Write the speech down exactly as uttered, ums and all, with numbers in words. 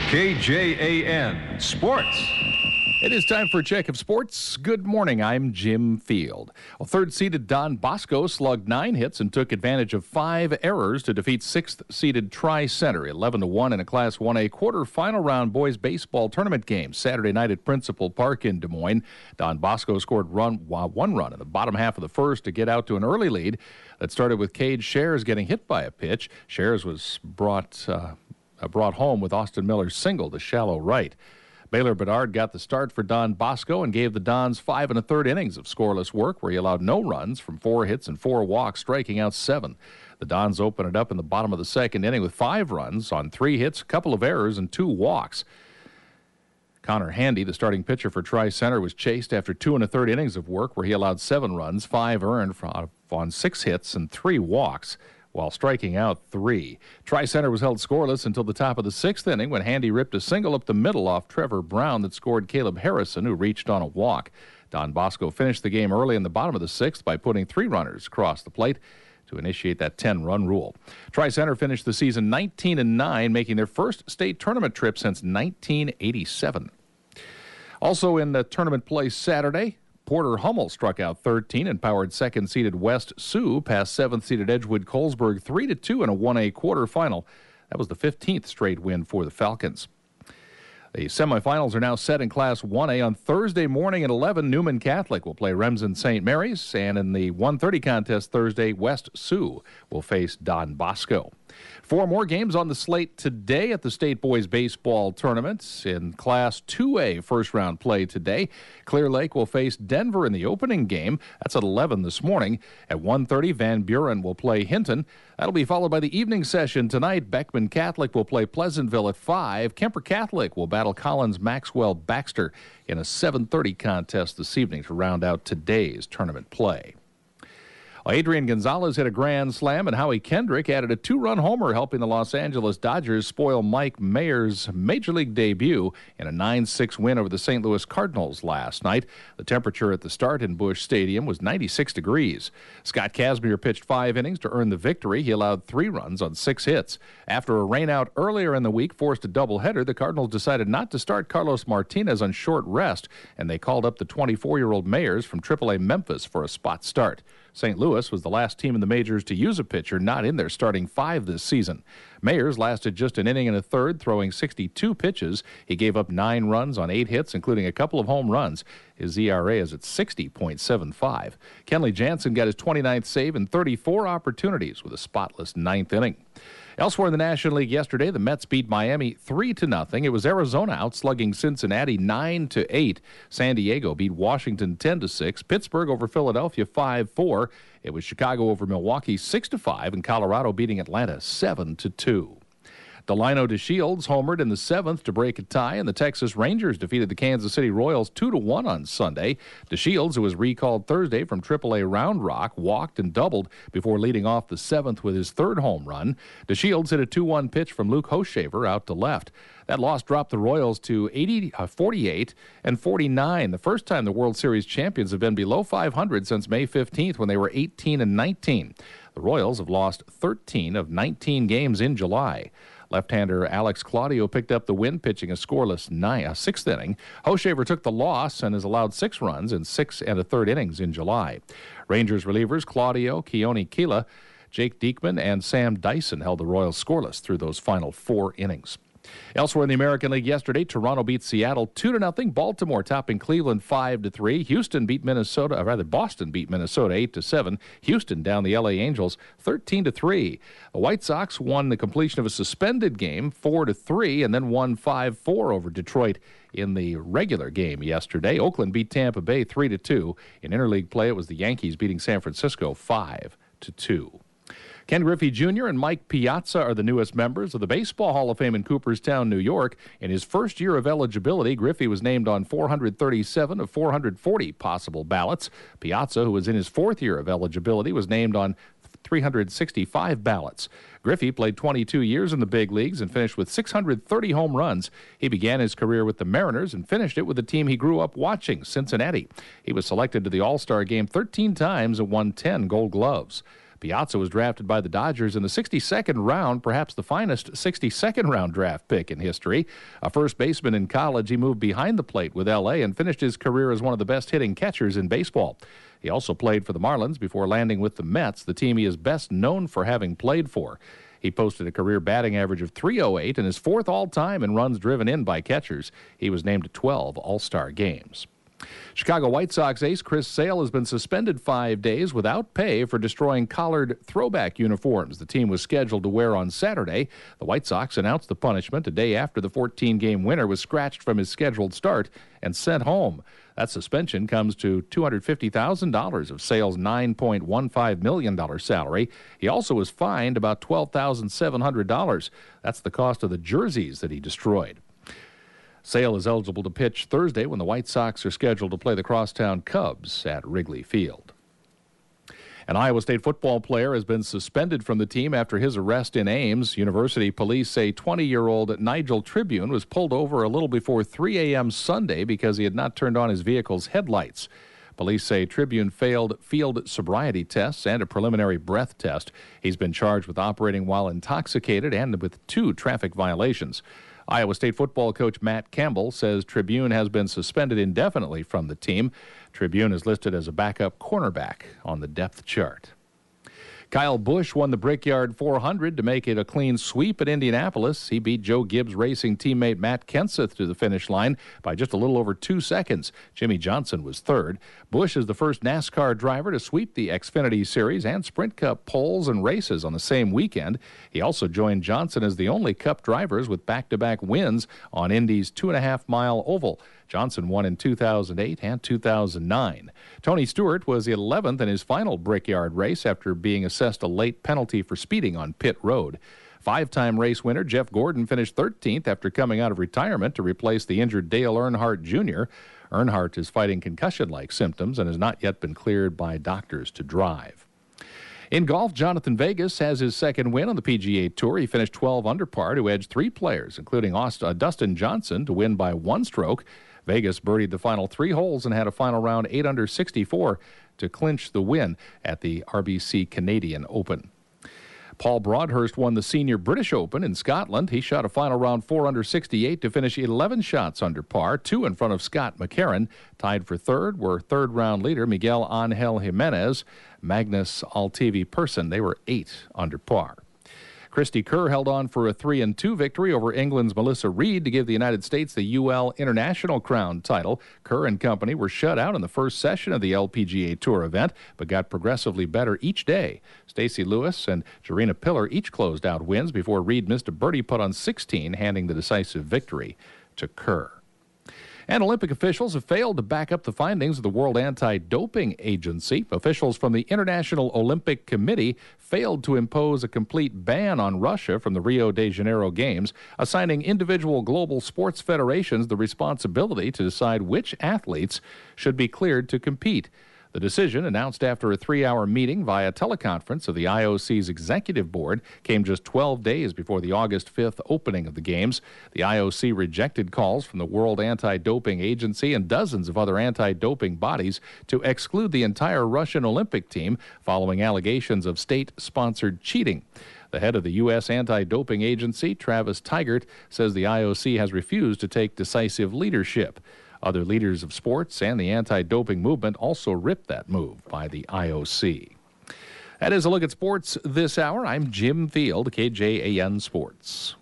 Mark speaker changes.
Speaker 1: K J A N Sports.
Speaker 2: It is time for a check of sports. Good morning, I'm Jim Field. Well, third-seeded Don Bosco slugged nine hits and took advantage of five errors to defeat sixth-seeded Tri-Center eleven to one in a Class one A quarterfinal round boys baseball tournament game Saturday night at Principal Park in Des Moines. Don Bosco scored run, one run in the bottom half of the first to get out to an early lead that started with Cade Shares getting hit by a pitch. Shares was brought, uh, brought home with Austin Miller's single to shallow right. Baylor Bedard got the start for Don Bosco and gave the Dons five and a third innings of scoreless work where he allowed no runs from four hits and four walks, striking out seven. The Dons opened it up in the bottom of the second inning with five runs on three hits, a couple of errors, and two walks. Connor Handy, the starting pitcher for Tri-Center, was chased after two and a third innings of work where he allowed seven runs, five earned on six hits and three walks, while striking out three. Tri-Center was held scoreless until the top of the sixth inning when Handy ripped a single up the middle off Trevor Brown that scored Caleb Harrison, who reached on a walk. Don Bosco finished the game early in the bottom of the sixth by putting three runners across the plate to initiate that ten-run rule. Tri-Center finished the season nineteen and nine, making their first state tournament trip since nineteen eighty-seven. Also in the tournament play Saturday, Porter Hummel struck out thirteen and powered second-seeded West Sioux past seventh-seeded Edgewood Colesburg three to two in a one A quarterfinal. That was the fifteenth straight win for the Falcons. The semifinals are now set in Class one A. On Thursday morning at eleven, Newman Catholic will play Remsen Saint Mary's, and in the one thirty contest Thursday, West Sioux will face Don Bosco. Four more games on the slate today at the State Boys Baseball Tournament. In Class two A first-round play today, Clear Lake will face Denver in the opening game. That's at eleven this morning. At one thirty, Van Buren will play Hinton. That'll be followed by the evening session tonight. Beckman Catholic will play Pleasantville at five. Kemper Catholic will battle Collins Maxwell Baxter in a seven thirty contest this evening to round out today's tournament play. Adrian Gonzalez hit a grand slam, and Howie Kendrick added a two-run homer, helping the Los Angeles Dodgers spoil Mike Mayer's Major League debut in a nine six win over the Saint Louis Cardinals last night. The temperature at the start in Busch Stadium was ninety-six degrees. Scott Kazmir pitched five innings to earn the victory. He allowed three runs on six hits. After a rainout earlier in the week forced a doubleheader, the Cardinals decided not to start Carlos Martinez on short rest, and they called up the twenty-four-year-old Mayers from triple A Memphis for a spot start. Saint Louis was the last team in the majors to use a pitcher not in their starting five this season. Mayers lasted just an inning and a third, throwing sixty-two pitches. He gave up nine runs on eight hits, including a couple of home runs. His E R A is at sixty point seven five. Kenley Jansen got his twenty-ninth save in thirty-four opportunities with a spotless ninth inning. Elsewhere in the National League yesterday, the Mets beat Miami three to nothing. It was Arizona outslugging Cincinnati nine to eight. San Diego beat Washington ten to six. Pittsburgh over Philadelphia five four. It was Chicago over Milwaukee six to five, and Colorado beating Atlanta seven to two. Delino DeShields homered in the seventh to break a tie, and the Texas Rangers defeated the Kansas City Royals two to one on Sunday. DeShields, who was recalled Thursday from triple A Round Rock, walked and doubled before leading off the seventh with his third home run. DeShields hit a two one pitch from Luke Hochevar out to left. That loss dropped the Royals to eighty, uh, forty-eight and forty-nine, the first time the World Series champions have been below five hundred since May fifteenth when they were eighteen and nineteen. The Royals have lost thirteen of nineteen games in July. Left-hander Alex Claudio picked up the win, pitching a scoreless nine, uh, sixth inning. Hochevar took the loss and has allowed six runs in six and a third innings in July. Rangers relievers Claudio, Keone Kela, Jake Diekman, and Sam Dyson held the Royals scoreless through those final four innings. Elsewhere in the American League yesterday, Toronto beat Seattle two to nothing. Baltimore topping Cleveland five to three. Houston beat Minnesota, or rather Boston beat Minnesota eight to seven. Houston down the L A Angels thirteen to three. The White Sox won the completion of a suspended game four to three and then won five four over Detroit in the regular game yesterday. Oakland beat Tampa Bay three to two. In interleague play, it was the Yankees beating San Francisco five to two. Ken Griffey Junior and Mike Piazza are the newest members of the Baseball Hall of Fame in Cooperstown, New York. In his first year of eligibility, Griffey was named on four hundred thirty-seven of four hundred forty possible ballots. Piazza, who was in his fourth year of eligibility, was named on three hundred sixty-five ballots. Griffey played twenty-two years in the big leagues and finished with six hundred thirty home runs. He began his career with the Mariners and finished it with the team he grew up watching, Cincinnati. He was selected to the All-Star game thirteen times and won ten Gold Gloves. Piazza was drafted by the Dodgers in the sixty-second round, perhaps the finest sixty-second round draft pick in history. A first baseman in college, he moved behind the plate with L A and finished his career as one of the best hitting catchers in baseball. He also played for the Marlins before landing with the Mets, the team he is best known for having played for. He posted a career batting average of three oh eight and is fourth all-time in runs driven in by catchers. He was named to twelve All-Star games. Chicago White Sox ace Chris Sale has been suspended five days without pay for destroying collared throwback uniforms the team was scheduled to wear on Saturday. The White Sox announced the punishment a day after the fourteen-game winner was scratched from his scheduled start and sent home. That suspension comes to two hundred fifty thousand dollars of Sale's nine point one five million dollars salary. He also was fined about twelve thousand seven hundred dollars. That's the cost of the jerseys that he destroyed. Sale is eligible to pitch Thursday when the White Sox are scheduled to play the Crosstown Cubs at Wrigley Field. An Iowa State football player has been suspended from the team after his arrest in Ames. University police say twenty-year-old Nigel Tribune was pulled over a little before three a.m. Sunday because he had not turned on his vehicle's headlights. Police say Tribune failed field sobriety tests and a preliminary breath test. He's been charged with operating while intoxicated and with two traffic violations. Iowa State football coach Matt Campbell says Tribune has been suspended indefinitely from the team. Tribune is listed as a backup cornerback on the depth chart. Kyle Busch won the Brickyard four hundred to make it a clean sweep at Indianapolis. He beat Joe Gibbs Racing teammate Matt Kenseth to the finish line by just a little over two seconds. Jimmy Johnson was third. Busch is the first NASCAR driver to sweep the Xfinity Series and Sprint Cup poles and races on the same weekend. He also joined Johnson as the only Cup drivers with back-to-back wins on Indy's two-and-a-half-mile oval. Johnson won in two thousand eight and two thousand nine. Tony Stewart was eleventh in his final Brickyard race after being assessed a late penalty for speeding on pit road. Five-time race winner Jeff Gordon finished thirteenth after coming out of retirement to replace the injured Dale Earnhardt Junior Earnhardt is fighting concussion-like symptoms and has not yet been cleared by doctors to drive. In golf, Jonathan Vegas has his second win on the P G A Tour. He finished twelve under par to edge three players, including Aust- uh, Dustin Johnson, to win by one stroke. Vegas birdied the final three holes and had a final round eight under sixty-four to clinch the win at the R B C Canadian Open. Paul Broadhurst won the Senior British Open in Scotland. He shot a final round four under sixty-eight to finish eleven shots under par, two in front of Scott McCarron. Tied for third were third-round leader Miguel Angel Jimenez, Magnus Altivi Persson. They were eight under par. Christy Kerr held on for a three and two victory over England's Melissa Reid to give the United States the U L International Crown title. Kerr and company were shut out in the first session of the L P G A Tour event, but got progressively better each day. Stacey Lewis and Jarena Pillar each closed out wins before Reid missed a birdie putt on sixteen, handing the decisive victory to Kerr. And Olympic officials have failed to back up the findings of the World Anti-Doping Agency. Officials from the International Olympic Committee failed to impose a complete ban on Russia from the Rio de Janeiro Games, assigning individual global sports federations the responsibility to decide which athletes should be cleared to compete. The decision, announced after a three-hour meeting via teleconference of the I O C's executive board, came just twelve days before the August fifth opening of the Games. The I O C rejected calls from the World Anti-Doping Agency and dozens of other anti-doping bodies to exclude the entire Russian Olympic team following allegations of state-sponsored cheating. The head of the U S Anti-Doping Agency, Travis Tigert, says the I O C has refused to take decisive leadership. Other leaders of sports and the anti-doping movement also ripped that move by the I O C. That is a look at sports this hour. I'm Jim Field, K J A N Sports.